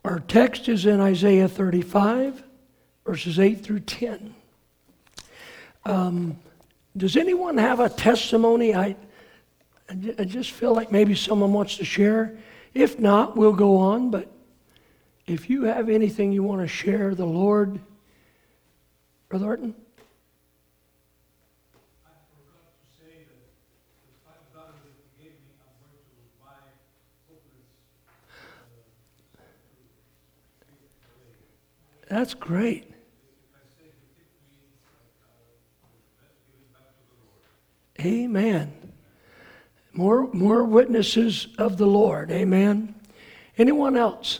Our text is in Isaiah 35, verses 8 through 10. Does anyone have a testimony? I just feel like maybe someone wants to share. If not, we'll go on. But if you have anything you want to share, the Lord, Brother Orton? I forgot to say that the $5 that you gave me, I'm going to buy hopeless. That's great. If I say you tip me, let's give it back to the Lord. Amen. More witnesses of the Lord. Amen. Anyone else?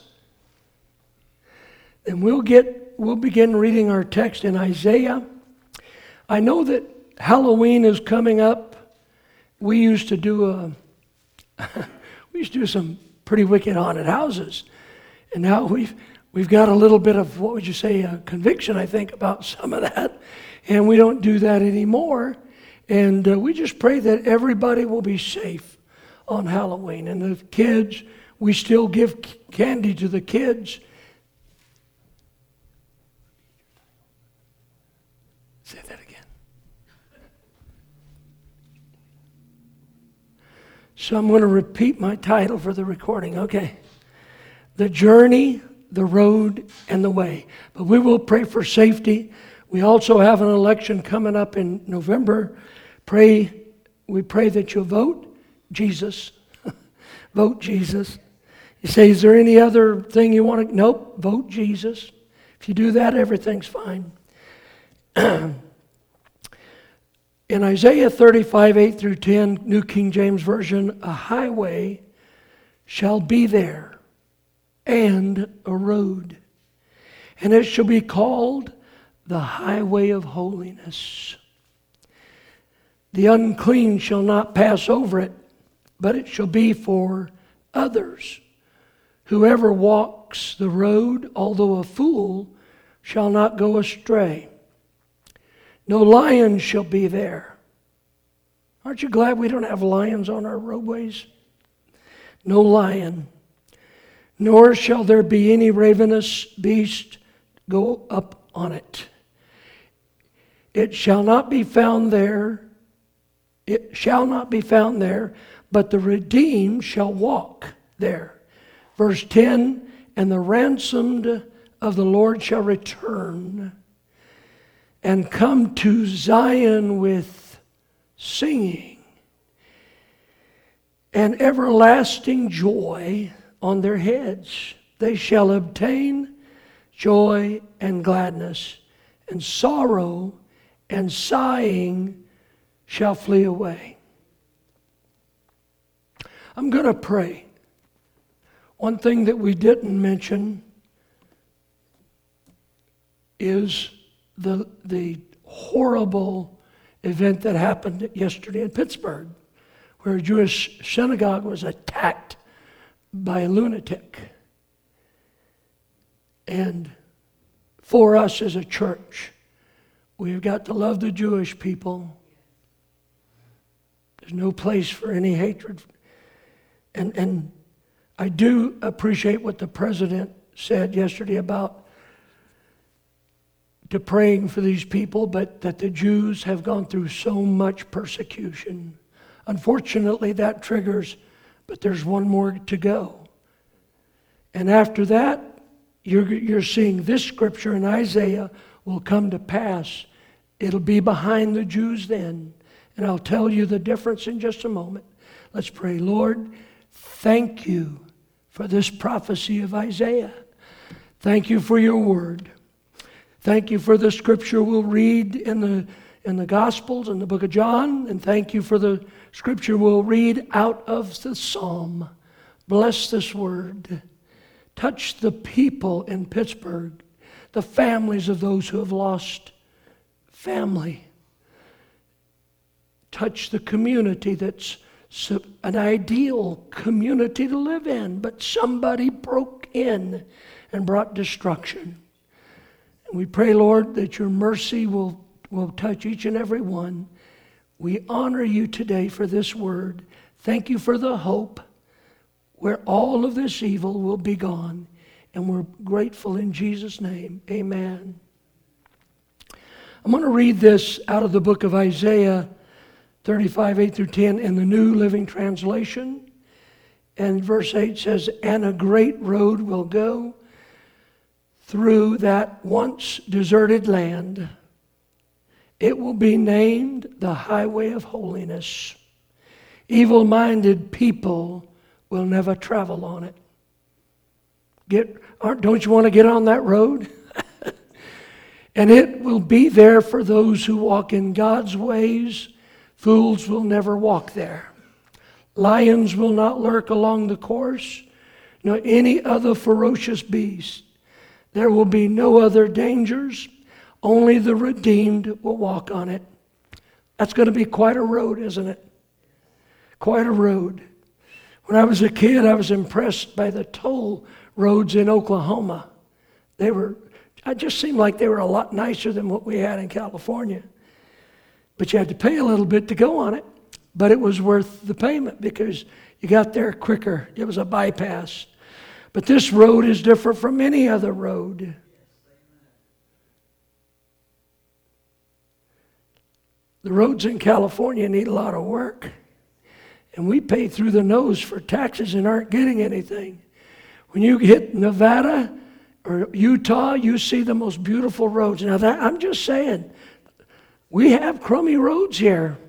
Then we'll begin reading our text in Isaiah. I know that Halloween is coming up. We used to do some pretty wicked haunted houses, and now we've got a little bit of, what would you say, a conviction, I think, about some of that, and we don't do that anymore. And we just pray that everybody will be safe on Halloween. And the kids, we still give candy to the kids. Say that again. So I'm going to repeat my title for the recording. Okay. The Journey, the Road, and the Way. But we will pray for safety. We also have an election coming up in November. We pray that you'll vote Jesus. Vote Jesus. You say, is there any other thing you want to? Nope, vote Jesus. If you do that, everything's fine. In Isaiah 35, 8 through 10, New King James Version, a highway shall be there, and a road, and it shall be called the highway of holiness. The unclean shall not pass over it, but it shall be for others. Whoever walks the road, although a fool, shall not go astray. No lion shall be there. Aren't you glad we don't have lions on our roadways? No lion. Nor shall there be any ravenous beast go up on it. It shall not be found there. It shall not be found there, but the redeemed shall walk there. Verse 10, and the ransomed of the Lord shall return and come to Zion with singing and everlasting joy on their heads. They shall obtain joy and gladness, and sorrow and sighing shall flee away. I'm going to pray. One thing that we didn't mention is the horrible event that happened yesterday in Pittsburgh, where a Jewish synagogue was attacked by a lunatic. And for us as a church, we've got to love the Jewish people. There's no place for any hatred. And I do appreciate what the president said yesterday about to praying for these people, but that the Jews have gone through so much persecution. Unfortunately, that triggers, but there's one more to go. And after that, you're seeing this scripture in Isaiah will come to pass. It'll be behind the Jews then. And I'll tell you the difference in just a moment. Let's pray. Lord, thank you for this prophecy of Isaiah. Thank you for your word. Thank you for the scripture we'll read in the Gospels, in the book of John. And thank you for the scripture we'll read out of the Psalm. Bless this word. Touch the people in Pittsburgh, the families of those who have lost family. Touch the community that's an ideal community to live in, but somebody broke in and brought destruction. And we pray, Lord, that your mercy will touch each and every one. We honor you today for this word. Thank you for the hope where all of this evil will be gone. And we're grateful in Jesus' name. Amen. I'm going to read this out of the book of Isaiah 35, 8 through 10 in the New Living Translation. And verse 8 says, "And a great road will go through that once deserted land. It will be named the highway of holiness. Evil-minded people will never travel on it." Don't you want to get on that road? "And it will be there for those who walk in God's ways. Fools will never walk there. Lions will not lurk along the course, nor any other ferocious beast. There will be no other dangers. Only the redeemed will walk on it." That's going to be quite a road, isn't it? Quite a road. When I was a kid, I was impressed by the toll roads in Oklahoma. It just seemed like they were a lot nicer than what we had in California. But you had to pay a little bit to go on it. But it was worth the payment because you got there quicker. It was a bypass. But this road is different from any other road. The roads in California need a lot of work. And we pay through the nose for taxes and aren't getting anything. When you hit Nevada or Utah, you see the most beautiful roads. Now, I'm just saying, we have crummy roads here.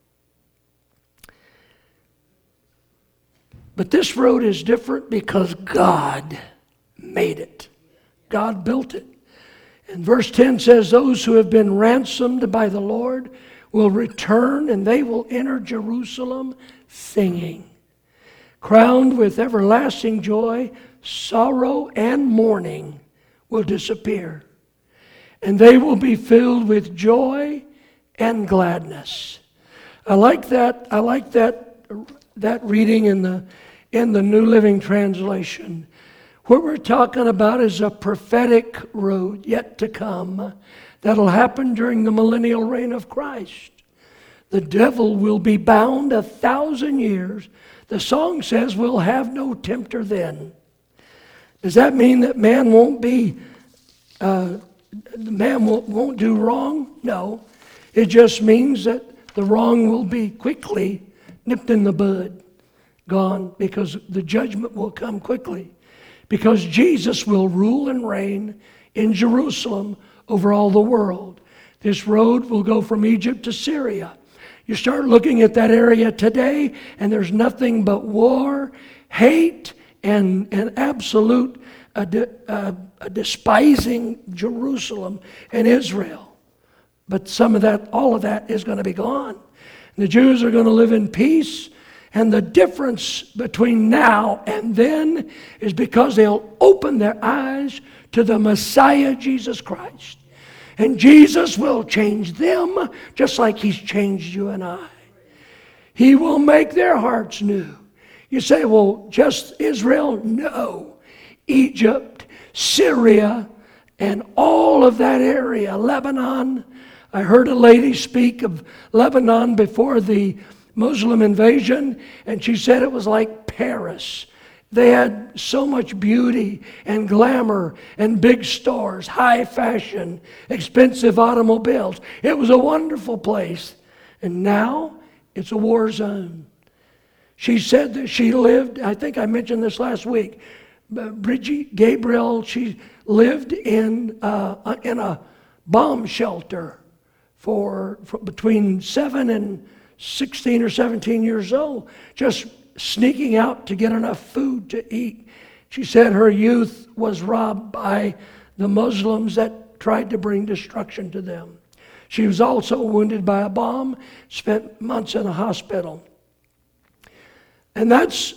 But this road is different because God made it. God built it. And verse 10 says, "Those who have been ransomed by the Lord will return, and they will enter Jerusalem singing. Crowned with everlasting joy, sorrow and mourning will disappear. And they will be filled with joy and gladness." I like that reading in the New Living Translation. What we're talking about is a prophetic road yet to come that'll happen during the millennial reign of Christ. The devil will be bound 1,000 years. The song says we'll have no tempter then. Does that mean that man won't do wrong? No. It just means that the wrong will be quickly nipped in the bud, gone, because the judgment will come quickly. Because Jesus will rule and reign in Jerusalem over all the world. This road will go from Egypt to Syria. You start looking at that area today, and there's nothing but war, hate, and absolute despising Jerusalem and Israel. But all of that is going to be gone. And the Jews are going to live in peace. And the difference between now and then is because they'll open their eyes to the Messiah, Jesus Christ. And Jesus will change them just like He's changed you and I. He will make their hearts new. You say, well, just Israel? No. Egypt, Syria, and all of that area, Lebanon. I heard a lady speak of Lebanon before the Muslim invasion, and she said it was like Paris. They had so much beauty and glamour and big stores, high fashion, expensive automobiles. It was a wonderful place. And now it's a war zone. She said that she lived, I think I mentioned this last week, Bridget Gabriel, she lived in a bomb shelter for between 7 and 16 or 17 years old, just sneaking out to get enough food to eat. She said her youth was robbed by the Muslims that tried to bring destruction to them. She was also wounded by a bomb, spent months in a hospital. And that's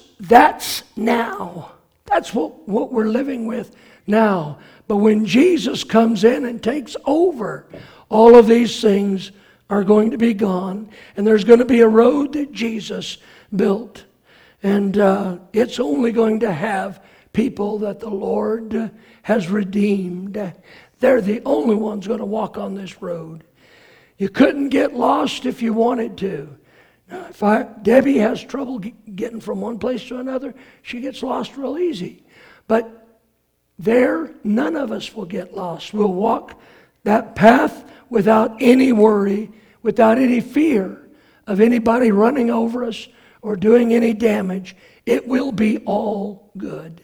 now. That's what we're living with now. But when Jesus comes in and takes over, all of these things are going to be gone. And there's going to be a road that Jesus built. And it's only going to have people that the Lord has redeemed. They're the only ones going to walk on this road. You couldn't get lost if you wanted to. Now, Debbie has trouble getting from one place to another, she gets lost real easy. But There, none of us will get lost. We'll walk that path without any worry, without any fear of anybody running over us or doing any damage. It will be all good.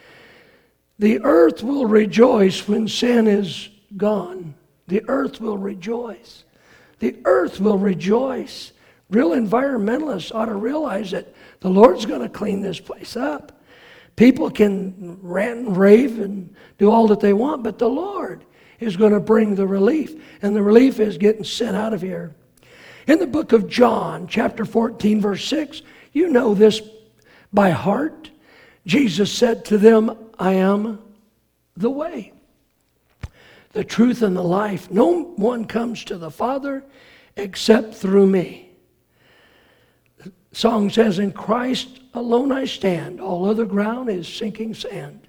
The earth will rejoice when sin is gone. The earth will rejoice. The earth will rejoice. Real environmentalists ought to realize that the Lord's going to clean this place up. People can rant and rave and do all that they want, but the Lord is going to bring the relief. And the relief is getting sent out of here. In the book of John, chapter 14, verse 6, you know this by heart. Jesus said to them, I am the way, the truth, and the life. No one comes to the Father except through me. The song says, in Christ alone I stand. All other ground is sinking sand.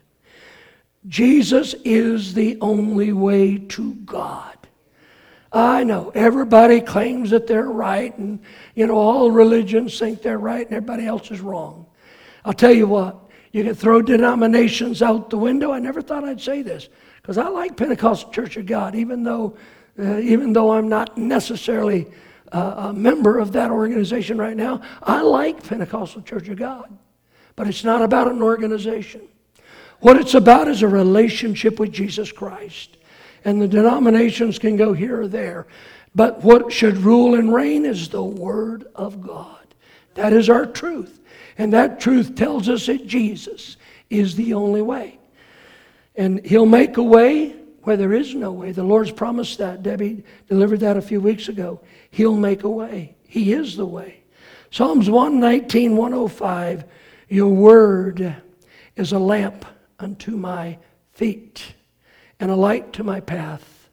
Jesus is the only way to God. I know everybody claims that they're right, and all religions think they're right and everybody else is wrong. I'll tell you what, you can throw denominations out the window. I never thought I'd say this, because I like Pentecostal Church of God, even though I'm not necessarily a member of that organization right now. I like Pentecostal Church of God, but it's not about an organization. What it's about is a relationship with Jesus Christ. And the denominations can go here or there. But what should rule and reign is the Word of God. That is our truth. And that truth tells us that Jesus is the only way. And He'll make a way where there is no way. The Lord's promised that. Debbie delivered that a few weeks ago. He'll make a way. He is the way. Psalms 119, 105, your word is a lamp unto my feet and a light to my path.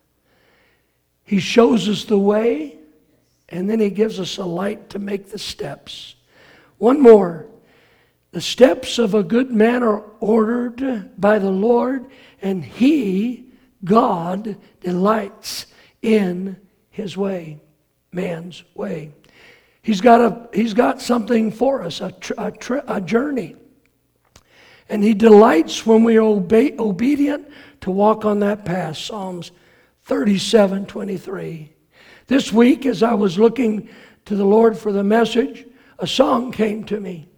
He shows us the way, and then He gives us a light to make the steps. One more. The steps of a good man are ordered by the Lord, and He, God, delights in His way, man's way. He's got something for us, a journey. And He delights when we are obedient to walk on that path. Psalms 37:23. This week, as I was looking to the Lord for the message, a song came to me.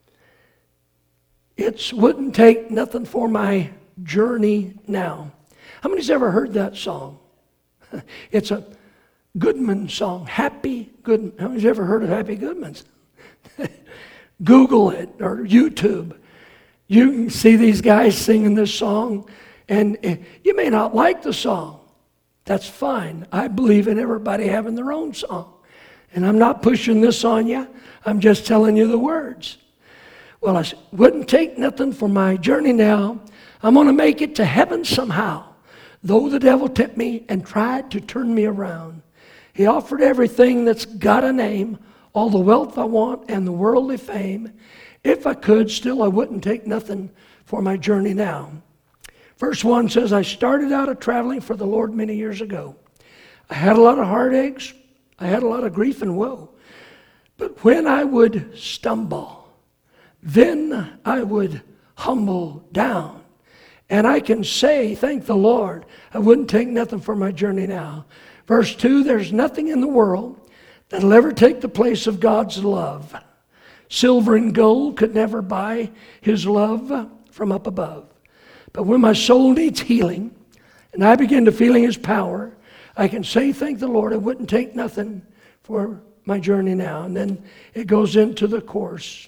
It wouldn't take nothing for my journey now. How many's ever heard that song? It's a Goodman song, Happy Goodman. How many's ever heard of Happy Goodman's? Google it or YouTube. You can see these guys singing this song, and you may not like the song. That's fine. I believe in everybody having their own song. And I'm not pushing this on you. I'm just telling you the words. Well, I wouldn't take nothing for my journey now. I'm going to make it to heaven somehow. Though the devil tempted me and tried to turn me around. He offered everything that's got a name, all the wealth I want and the worldly fame. If I could, still I wouldn't take nothing for my journey now. Verse 1 says, I started out a traveling for the Lord many years ago. I had a lot of heartaches. I had a lot of grief and woe. But when I would stumble, then I would humble down. And I can say, thank the Lord, I wouldn't take nothing for my journey now. Verse 2, there's nothing in the world that'll ever take the place of God's love. Silver and gold could never buy His love from up above. But when my soul needs healing, and I begin to feel His power, I can say, thank the Lord, I wouldn't take nothing for my journey now. And then it goes into the chorus.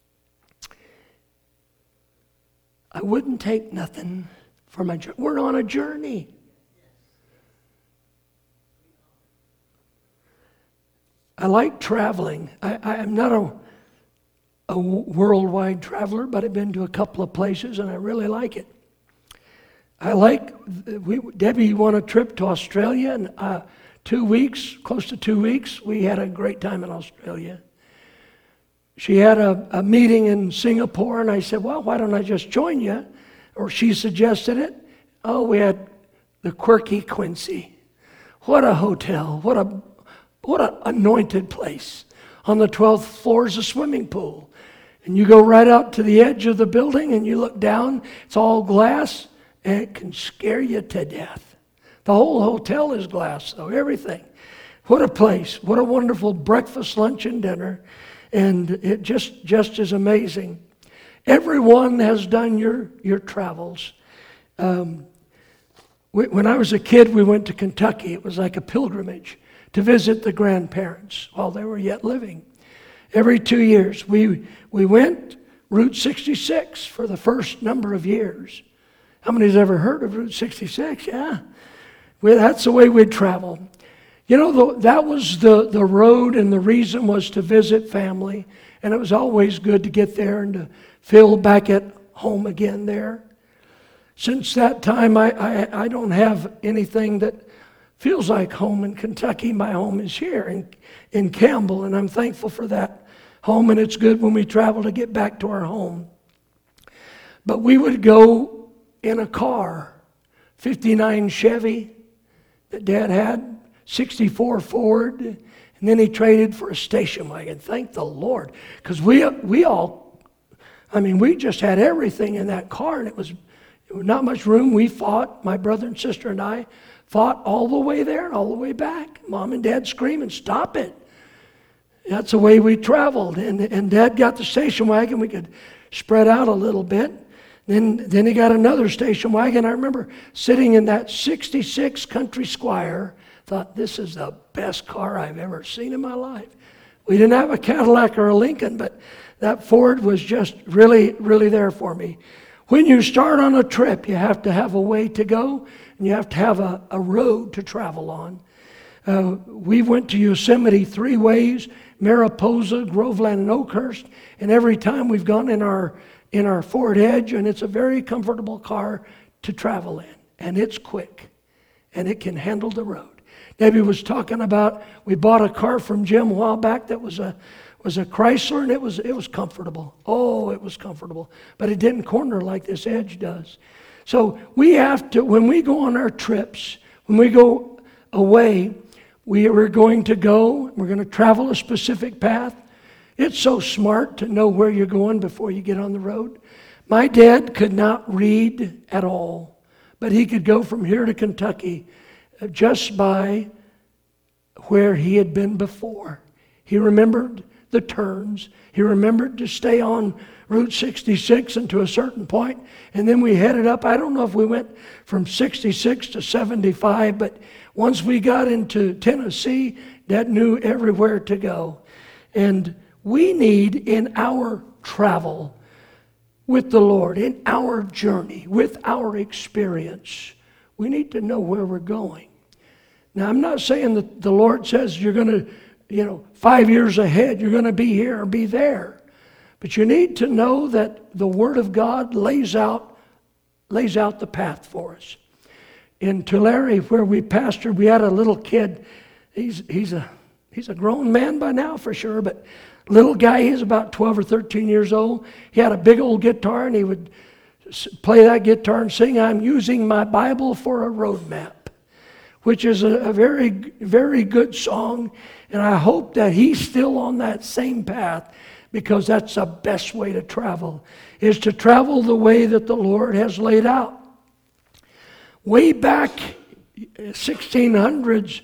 I wouldn't take nothing for my journey. We're on a journey. I like traveling. I'm not a worldwide traveler, but I've been to a couple of places and I really like it. Debbie won a trip to Australia, and 2 weeks, close to 2 weeks, we had a great time in Australia. She had a meeting in Singapore, and I said, well, why don't I just join you? Or she suggested it. Oh, we had the Quirky Quincy. What a hotel. What an anointed place. On the 12th floor is a swimming pool. And you go right out to the edge of the building, and you look down. It's all glass, and it can scare you to death. The whole hotel is glass, though, everything. What a place. What a wonderful breakfast, lunch, and dinner. And it just is amazing. Everyone has done your travels. When I was a kid, we went to Kentucky. It was like a pilgrimage to visit the grandparents while they were yet living. Every 2 years, we went Route 66 for the first number of years. How many's ever heard of Route 66? Yeah. That's the way we'd travel. You know, that was the road, and the reason was to visit family. And it was always good to get there and to feel back at home again there. Since that time, I don't have anything that feels like home in Kentucky. My home is here in Campbell, and I'm thankful for that home. And it's good when we travel to get back to our home. But we would go in a car, 59 Chevy that Dad had, 64 Ford, and then he traded for a station wagon. Thank the Lord. Because we just had everything in that car, and it was not much room. We fought, my brother and sister and I fought all the way there and all the way back. Mom and Dad screaming, stop it. That's the way we traveled. And Dad got the station wagon. We could spread out a little bit. Then he got another station wagon. I remember sitting in that 66 Country Squire. Thought, this is the best car I've ever seen in my life. We didn't have a Cadillac or a Lincoln, but that Ford was just really, really there for me. When you start on a trip, you have to have a way to go, and you have to have a road to travel on. We went to Yosemite 3 ways, Mariposa, Groveland, and Oakhurst, and every time we've gone in our Ford Edge, and it's a very comfortable car to travel in, and it's quick, and it can handle the road. Debbie was talking about, we bought a car from Jim a while back that was a Chrysler, and it was comfortable. Oh, it was comfortable. But it didn't corner like this Edge does. So we have to, when we go on our trips, when we go away, we're going to travel a specific path. It's so smart to know where you're going before you get on the road. My dad could not read at all, but he could go from here to Kentucky just by where he had been before. He remembered the turns. He remembered to stay on Route 66 and to a certain point, and then we headed up. I don't know if we went from 66 to 75, but once we got into Tennessee, Dad knew everywhere to go. And we need, in our travel with the Lord, in our journey, with our experience, we need to know where we're going. Now, I'm not saying that the Lord says you're going to, 5 years ahead, you're going to be here or be there. But you need to know that the Word of God lays out the path for us. In Tulare, where we pastored, we had a little kid. He's a grown man by now for sure, but little guy, he's about 12 or 13 years old. He had a big old guitar, and he would play that guitar and sing, "I'm using my Bible for a road map," which is a very, very good song. And I hope that he's still on that same path, because that's the best way to travel, is to travel the way that the Lord has laid out. Way back 1600s,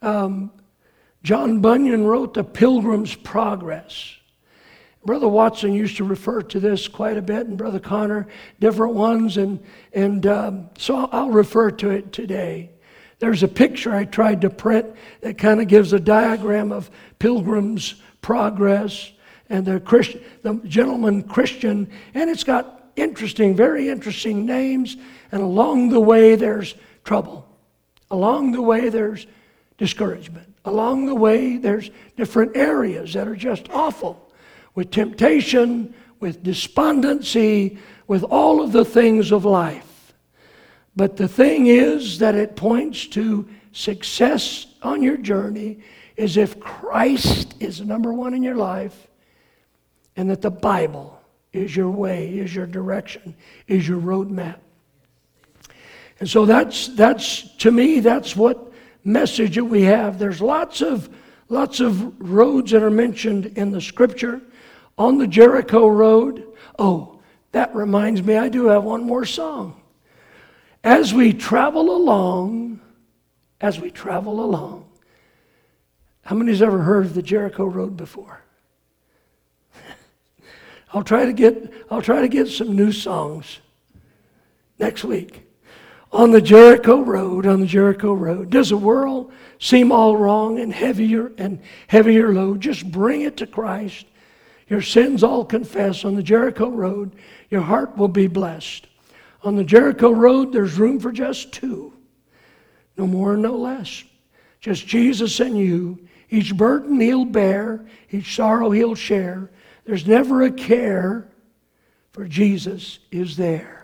John Bunyan wrote the Pilgrim's Progress. Brother Watson used to refer to this quite a bit, and Brother Connor, different ones, and so I'll refer to it today. There's a picture I tried to print that kind of gives a diagram of Pilgrim's Progress and the gentleman Christian, and it's got very interesting names, and along the way there's trouble. Along the way there's discouragement. Along the way there's different areas that are just awful, with temptation, with despondency, with all of the things of life. But the thing is that it points to success on your journey is if Christ is number one in your life, and that the Bible is your way, is your direction, is your roadmap. And so that's to me, that's what message that we have. There's lots of roads that are mentioned in the Scripture. On the Jericho Road, oh, that reminds me, I do have one more song. As we travel along, how many's ever heard of the Jericho Road before? I'll try to get some new songs next week. On the Jericho Road, does the world seem all wrong and heavier load? Just bring it to Christ. Your sins all confess. On the Jericho Road, your heart will be blessed. On the Jericho Road, there's room for just two. No more and no less. Just Jesus and you. Each burden he'll bear, each sorrow he'll share. There's never a care, for Jesus is there.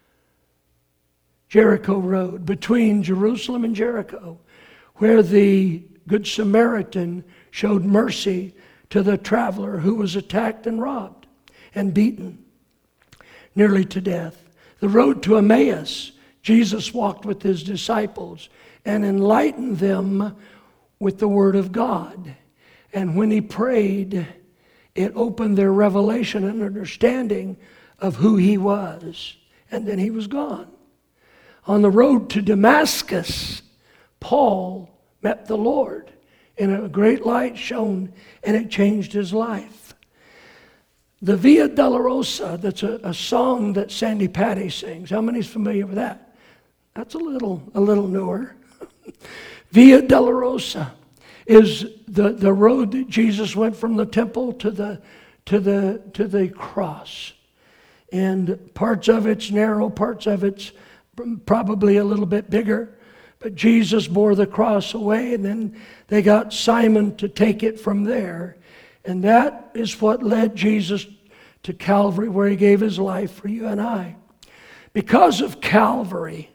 Jericho Road, between Jerusalem and Jericho, where the Good Samaritan showed mercy to the traveler who was attacked and robbed and beaten nearly to death. The road to Emmaus, Jesus walked with his disciples and enlightened them with the Word of God. And when he prayed, it opened their revelation and understanding of who he was. And then he was gone. On the road to Damascus, Paul met the Lord, and a great light shone, and it changed his life. The Via Dolorosa, that's a song that Sandy Patty sings. How many's familiar with that? That's a little newer. Via Dolorosa is the road that Jesus went from the temple to the cross. And parts of it's narrow, parts of it's probably a little bit bigger. But Jesus bore the cross away, and then they got Simon to take it from there. And that is what led Jesus to Calvary, where he gave his life for you and I. Because of Calvary,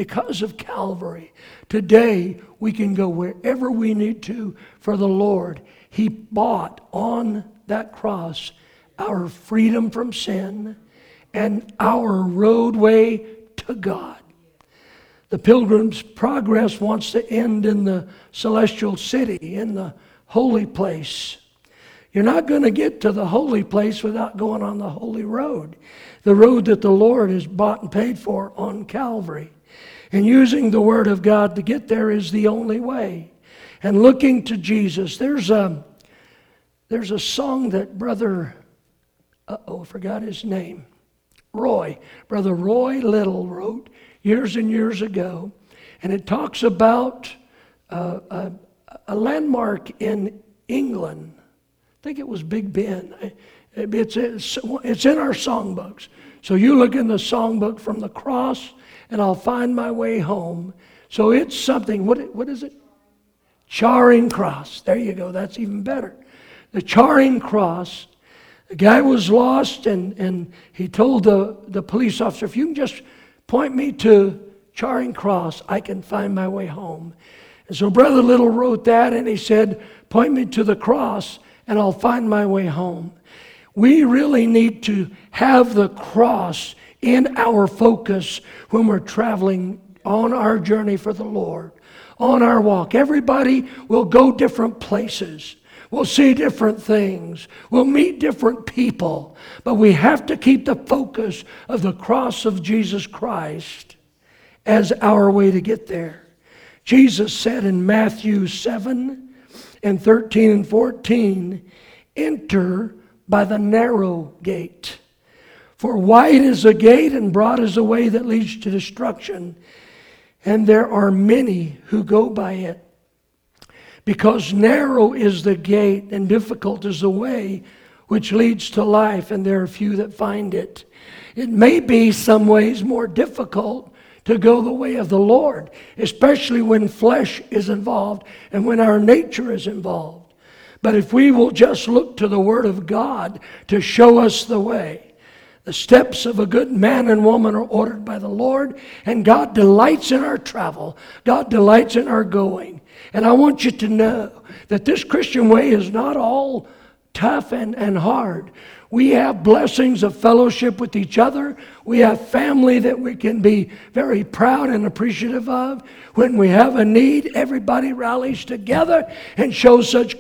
today we can go wherever we need to for the Lord. He bought on that cross our freedom from sin and our roadway to God. The Pilgrim's Progress wants to end in the celestial city, in the holy place. You're not going to get to the holy place without going on the holy road, the road that the Lord has bought and paid for on Calvary. And using the Word of God to get there is the only way. And looking to Jesus, there's a song that Brother, I forgot his name, Brother Roy Little wrote years and years ago, and it talks about a landmark in England. I think it was Big Ben. It's in our songbooks. So you look in the songbook, From the Cross, and I'll find my way home. So it's something, what is it? Charing Cross. There you go, that's even better. The Charing Cross, the guy was lost, and he told the police officer, if you can just point me to Charing Cross, I can find my way home. And so Brother Little wrote that, and he said, point me to the cross, and I'll find my way home. We really need to have the cross in our focus when we're traveling on our journey for the Lord, on our walk. Everybody will go different places. We'll see different things. We'll meet different people. But we have to keep the focus of the cross of Jesus Christ as our way to get there. Jesus said in Matthew 7 and 13 and 14, enter by the narrow gate. For wide is the gate and broad is the way that leads to destruction, and there are many who go by it. Because narrow is the gate and difficult is the way which leads to life, and there are few that find it. It may be some ways more difficult to go the way of the Lord, especially when flesh is involved and when our nature is involved. But if we will just look to the Word of God to show us the way, the steps of a good man and woman are ordered by the Lord, and God delights in our travel. God delights in our going. And I want you to know that this Christian way is not all tough and hard. We have blessings of fellowship with each other. We have family that we can be very proud and appreciative of. When we have a need, everybody rallies together and shows such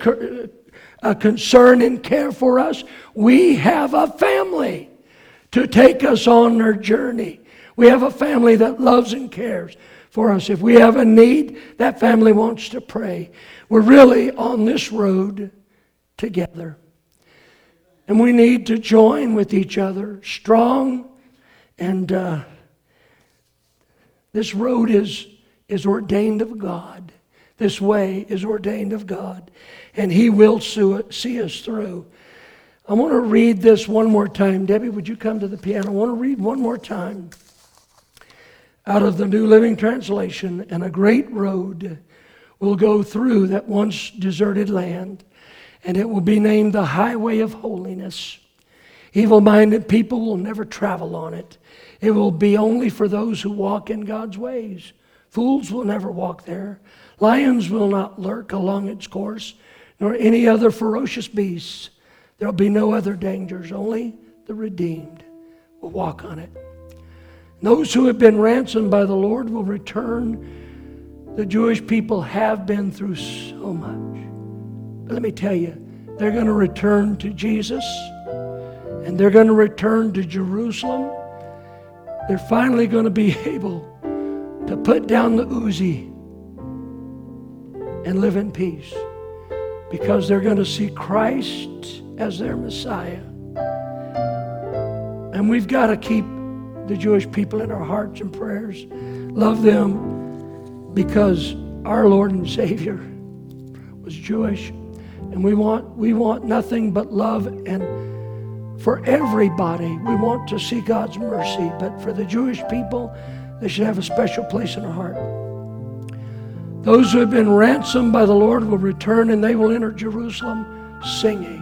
concern and care for us. We have a family to take us on our journey. We have a family that loves and cares for us. If we have a need, that family wants to pray. We're really on this road together. And we need to join with each other, strong. And this road is ordained of God. This way is ordained of God. And He will see us through. I want to read this one more time. Debbie, would you come to the piano? I want to read one more time out of the New Living Translation. And a great road will go through that once deserted land, and it will be named the Highway of Holiness. Evil-minded people will never travel on it. It will be only for those who walk in God's ways. Fools will never walk there. Lions will not lurk along its course, nor any other ferocious beasts. There will be no other dangers. Only the redeemed will walk on it. Those who have been ransomed by the Lord will return. The Jewish people have been through so much. But let me tell you, they're going to return to Jesus, and they're going to return to Jerusalem. They're finally going to be able to put down the Uzi and live in peace, because they're going to see Christ as their Messiah. And we've got to keep the Jewish people in our hearts and prayers. Love them, because our Lord and Savior was Jewish. And we want nothing but love, and for everybody we want to see God's mercy. But for the Jewish people, they should have a special place in our heart. Those who have been ransomed by the Lord will return, and they will enter Jerusalem singing.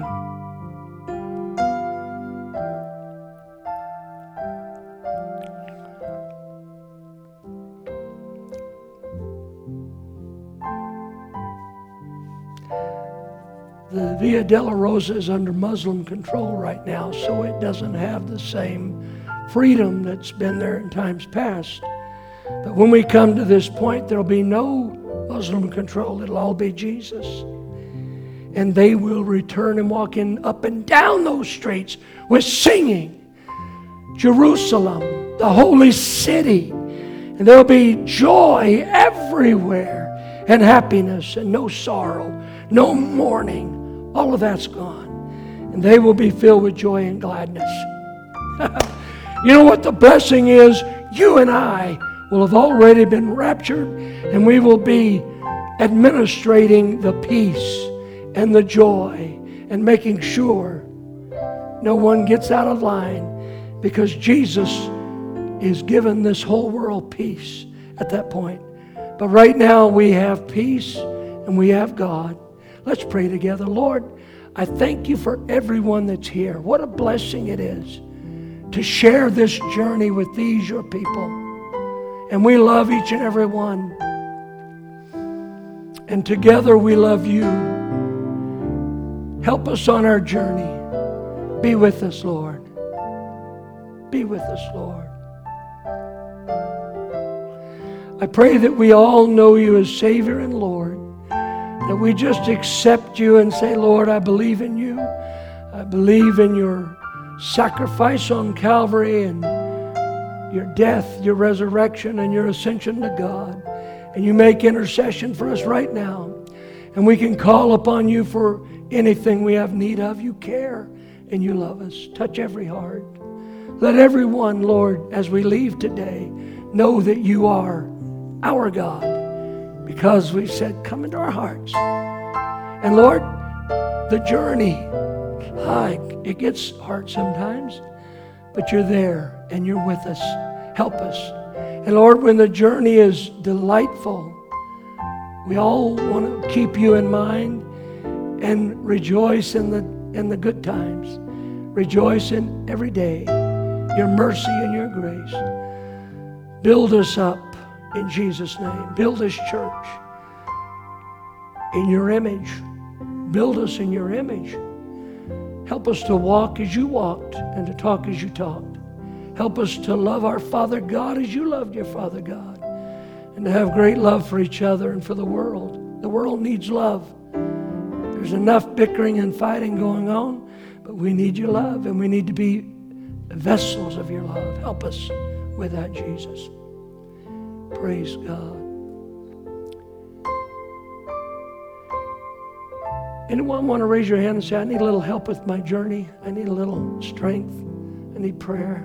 The Via Dolorosa is under Muslim control right now, so it doesn't have the same freedom that's been there in times past. But when we come to this point, there'll be no Muslim control. It'll all be Jesus. And they will return and walk in up and down those streets with singing. Jerusalem, the holy city. And there'll be joy everywhere, and happiness, and no sorrow, no mourning. All of that's gone. And they will be filled with joy and gladness. You know what the blessing is? You and I will have already been raptured, and we will be administrating the peace and the joy and making sure no one gets out of line, because Jesus is giving this whole world peace at that point. But right now we have peace and we have God. Let's pray together. Lord, I thank you for everyone that's here. What a blessing it is to share this journey with these, your people. And we love each and every one. And together we love you. Help us on our journey. Be with us, Lord. Be with us, Lord. I pray that we all know you as Savior and Lord. That we just accept you and say, Lord, I believe in you. I believe in your sacrifice on Calvary, and your death, your resurrection, and your ascension to God. And you make intercession for us right now. And we can call upon you for anything we have need of. You care and you love us. Touch every heart. Let everyone, Lord, as we leave today, know that you are our God. Because we said, come into our hearts. And Lord, the journey, it gets hard sometimes, but you're there and you're with us. Help us. And Lord, when the journey is delightful, we all want to keep you in mind and rejoice in the good times. Rejoice in every day, your mercy and your grace. Build us up. In Jesus' name, build this church in your image. Build us in your image. Help us to walk as you walked and to talk as you talked. Help us to love our Father God as you loved your Father God, and to have great love for each other and for the world. The world needs love. There's enough bickering and fighting going on, but we need your love, and we need to be vessels of your love. Help us. without Jesus. Praise God. Anyone want to raise your hand and say, I need a little help with my journey. I need a little strength. I need prayer.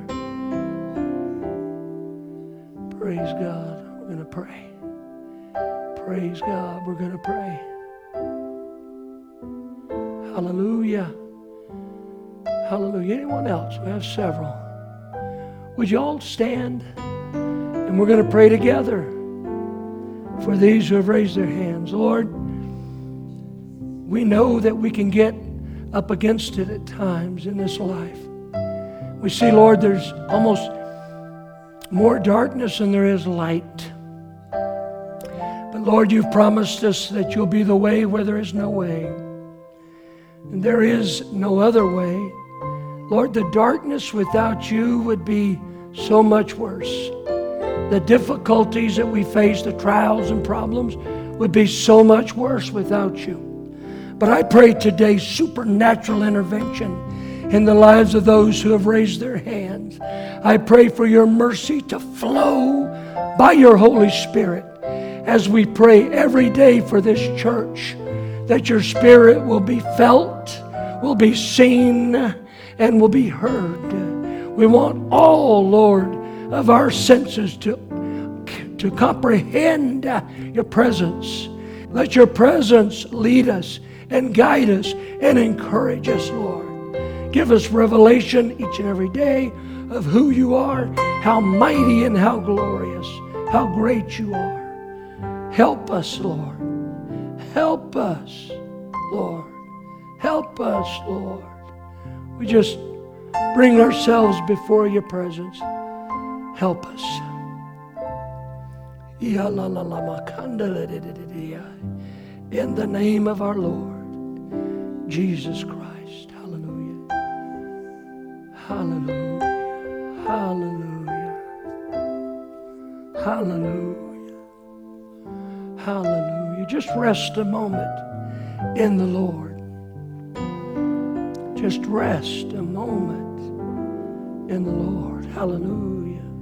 Praise God. We're going to pray. Praise God. We're going to pray. Hallelujah. Hallelujah. Anyone else? We have several. Would you all stand? And we're going to pray together for these who have raised their hands. Lord, we know that we can get up against it at times in this life. We see, Lord, there's almost more darkness than there is light. But Lord, you've promised us that you'll be the way where there is no way. And there is no other way. Lord, the darkness without you would be so much worse. The difficulties that we face, the trials and problems, would be so much worse without you. But I pray today supernatural intervention in the lives of those who have raised their hands. I pray for your mercy to flow by your Holy Spirit as we pray every day for this church, that your Spirit will be felt, will be seen, and will be heard. We want all, Lord, of our senses to comprehend your presence. Let your presence lead us and guide us and encourage us, Lord. Give us revelation each and every day of who you are, how mighty and how glorious, how great you are. Help us, Lord. Help us, Lord. Help us, Lord. We just bring ourselves before your presence. Help us. In the name of our Lord, Jesus Christ. Hallelujah. Hallelujah. Hallelujah. Hallelujah. Hallelujah. Just rest a moment in the Lord. Just rest a moment in the Lord. Hallelujah.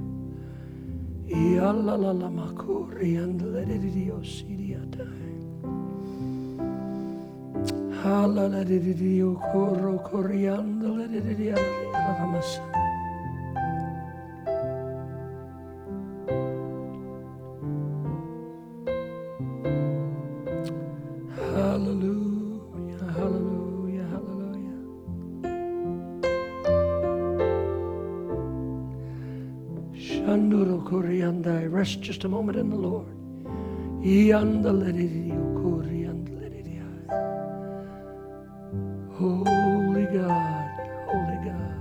Hallelujah, hallelujah, hallelujah. Shanduro Koriandai. Rest just a moment in the Lord. Holy God, holy God.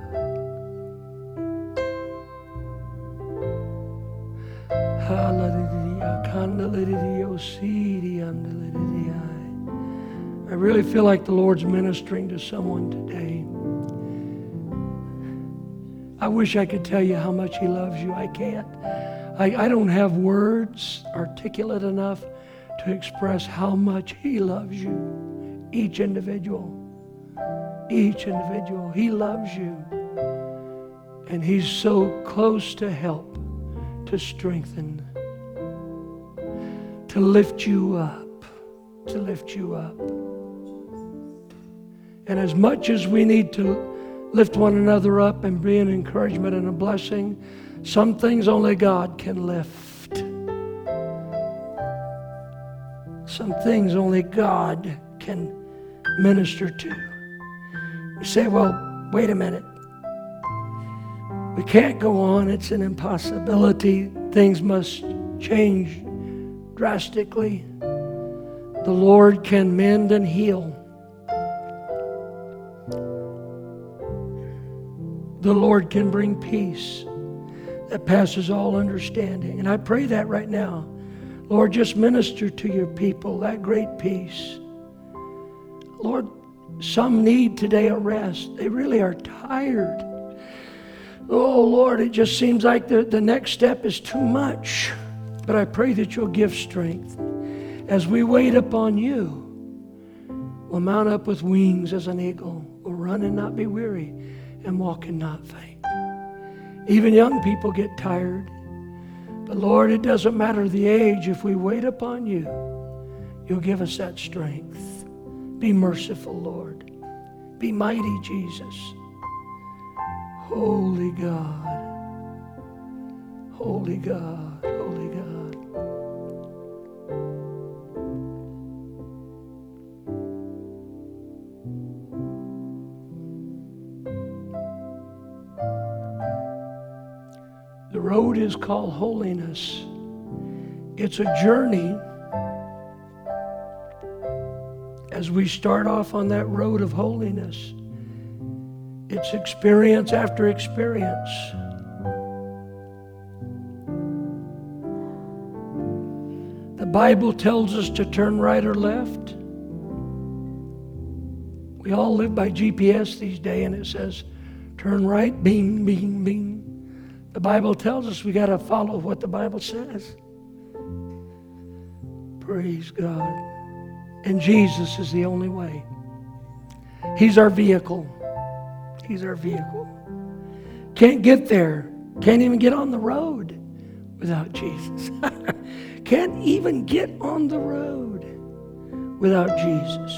I really feel like the Lord's ministering to someone today. I wish I could tell you how much He loves you. I can't. I don't have words articulate enough to express how much He loves you. Each individual. Each individual. He loves you. And He's so close to help, to strengthen, to lift you up, to lift you up. And as much as we need to lift one another up and be an encouragement and a blessing, some things only God can lift. Some things only God can minister to. You say, well, wait a minute. We can't go on. It's an impossibility. Things must change drastically. The Lord can mend and heal. The Lord can bring peace that passes all understanding. And I pray that right now. Lord, just minister to your people that great peace. Lord, some need today a rest. They really are tired. Oh, Lord, it just seems like the next step is too much. But I pray that you'll give strength. As we wait upon you, we'll mount up with wings as an eagle. We'll run and not be weary, and walk and not faint. Even young people get tired. But Lord, it doesn't matter the age. If we wait upon you, you'll give us that strength. Be merciful, Lord. Be mighty, Jesus. Holy God. Holy God. Holy God. The road is called holiness. It's a journey. As we start off on that road of holiness, it's experience after experience. The Bible tells us to turn right or left. We all live by GPS these days, and it says, turn right, bing, bing, bing. The Bible tells us we got to follow what the Bible says. Praise God. And Jesus is the only way. He's our vehicle. He's our vehicle. Can't get there. Can't even get on the road without Jesus. Can't even get on the road without Jesus.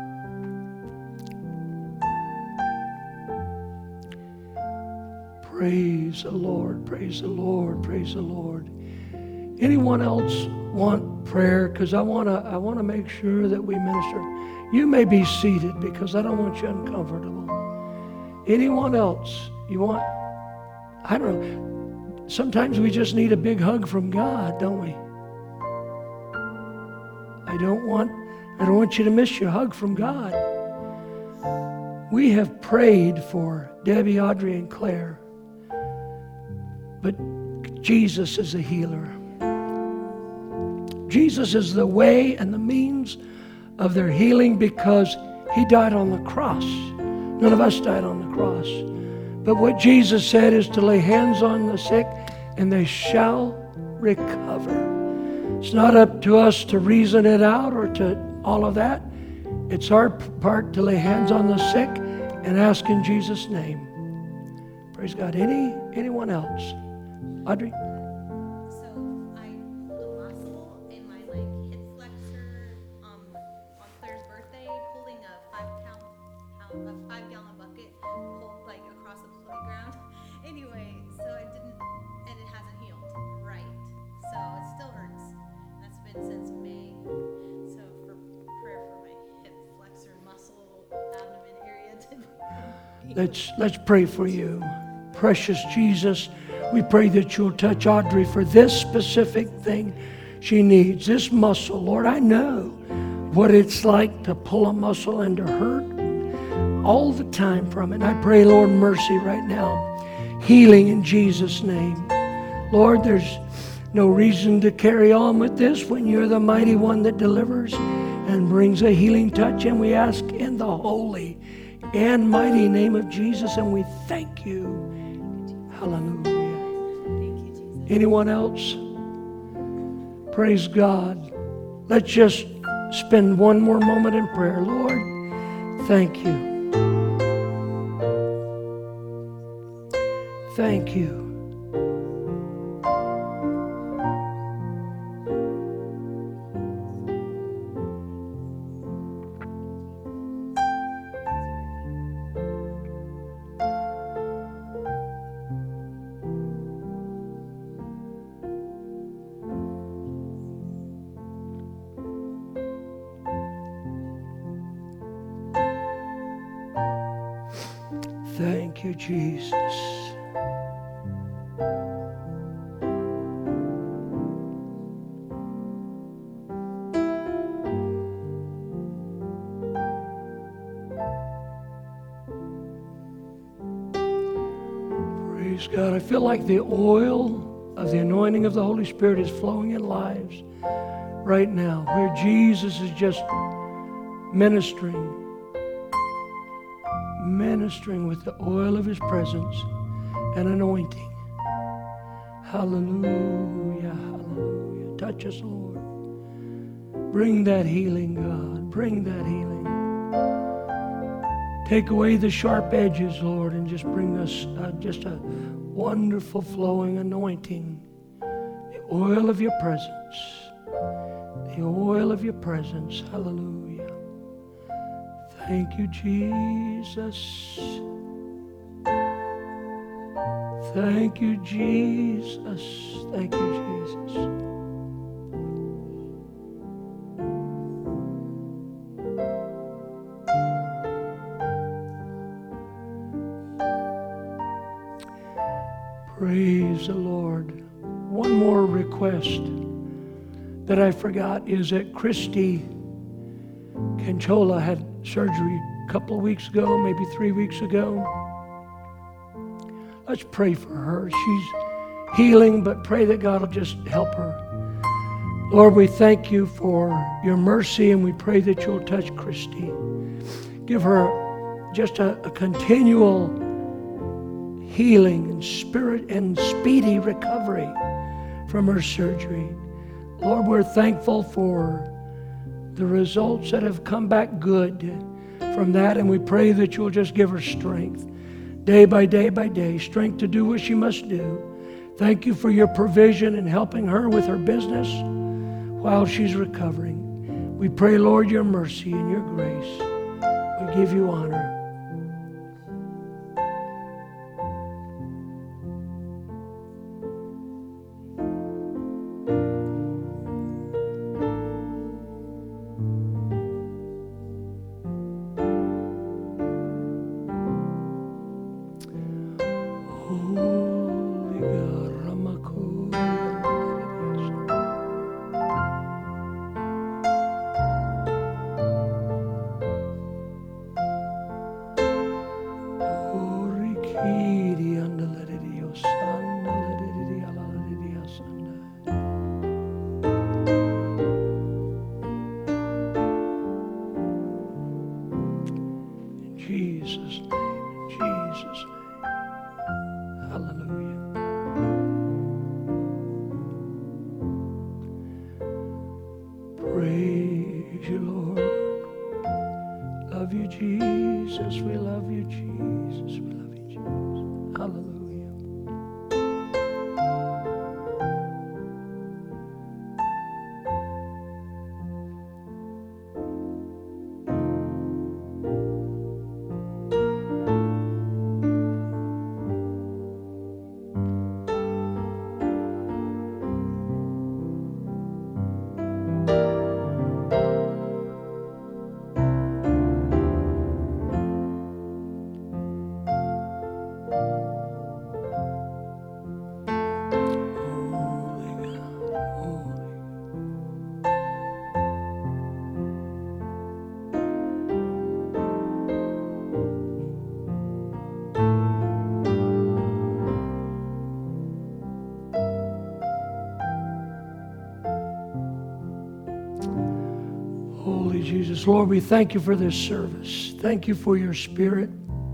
Praise the Lord, praise the Lord, praise the Lord. Anyone else want prayer? Because I want to make sure that we minister. You may be seated because I don't want you uncomfortable. Anyone else? You want, I don't know. Sometimes we just need a big hug from God, don't we? I don't want you to miss your hug from God. We have prayed for Debbie, Audrey, and Claire. But Jesus is a healer. Jesus is the way and the means of their healing because He died on the cross. None of us died on the cross. But what Jesus said is to lay hands on the sick and they shall recover. It's not up to us to reason it out or to all of that. It's our part to lay hands on the sick and ask in Jesus' name. Praise God. Anyone else? Audrey? So I pulled a muscle in my hip flexor on Claire's birthday, pulling a 5-gallon bucket pulled across the playground. Anyway, so I didn't, and it hasn't healed right. So it still hurts. That's been since May. So for prayer for my hip flexor muscle, abdomen area. Let's pray for you. Precious Jesus, we pray that you'll touch Audrey for this specific thing she needs, this muscle. Lord, I know what it's like to pull a muscle and to hurt all the time from it. And I pray, Lord, mercy right now. Healing in Jesus' name. Lord, there's no reason to carry on with this when you're the mighty one that delivers and brings a healing touch. And we ask in the holy and mighty name of Jesus, and we thank you. Hallelujah. Thank you, Jesus. Anyone else? Praise God. Let's just spend one more moment in prayer. Lord, thank you. Thank you. Thank you, Jesus. Praise God. I feel like the oil of the anointing of the Holy Spirit is flowing in lives right now, where Jesus is just ministering with the oil of His presence and anointing. Hallelujah, hallelujah. Touch us, Lord. Bring that healing, God. Bring that healing. Take away the sharp edges, Lord, and just bring us just a wonderful flowing anointing, the oil of your presence, the oil of your presence. Hallelujah. Thank you, Jesus. Thank you, Jesus. Thank you, Jesus. Praise the Lord. One more request that I forgot is that Christy Canchola had surgery a couple of weeks ago, maybe 3 weeks ago. Let's pray for her. She's healing, but pray that God will just help her. Lord, we thank you for your mercy, and we pray that you'll touch Christy. Give her just a continual healing and spirit and speedy recovery from her surgery. Lord, we're thankful for the results that have come back good from that, and we pray that you'll just give her strength day by day by day, strength to do what she must do. Thank you for your provision and helping her with her business while she's recovering. We pray, Lord, your mercy and your grace. We give you honor. Holy God, Ramako. Orikiri andaladidio sandaladidio alaladidio sanda. In Jesus' name, in Jesus' name. Hallelujah. Praise you, Lord. Love you, Jesus. We love you, Jesus. We love you, Jesus. Hallelujah. Holy God, holy. Holy Jesus. Lord, we thank you for this service. Thank you for your spirit.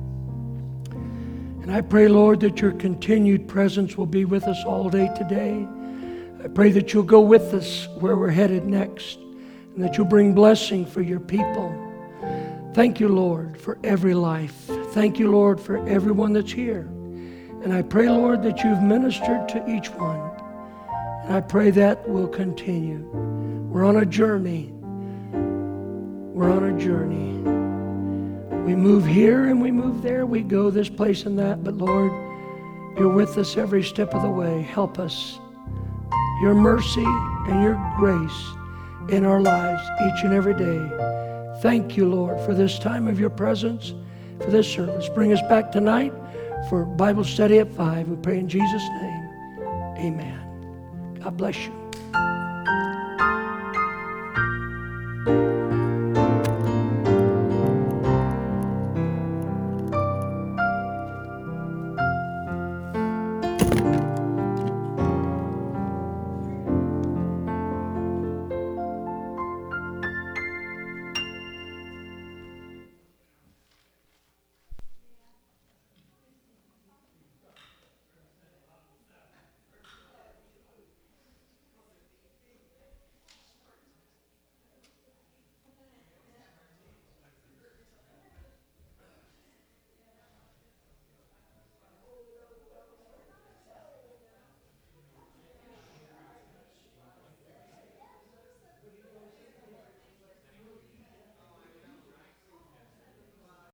And I pray, Lord, that your continued presence will be with us all day today. I pray that you'll go with us where we're headed next, and that you'll bring blessing for your people. Thank you, Lord, for every life. Thank you, Lord, for everyone that's here. And I pray, Lord, that you've ministered to each one. And I pray that will continue. We're on a journey. We're on a journey. We move here and we move there. We go this place and that. But Lord, you're with us every step of the way. Help us. Your mercy and your grace in our lives each and every day. Thank you, Lord, for this time of your presence, for this service. Bring us back tonight for Bible study at 5. We pray in Jesus' name. Amen. God bless you.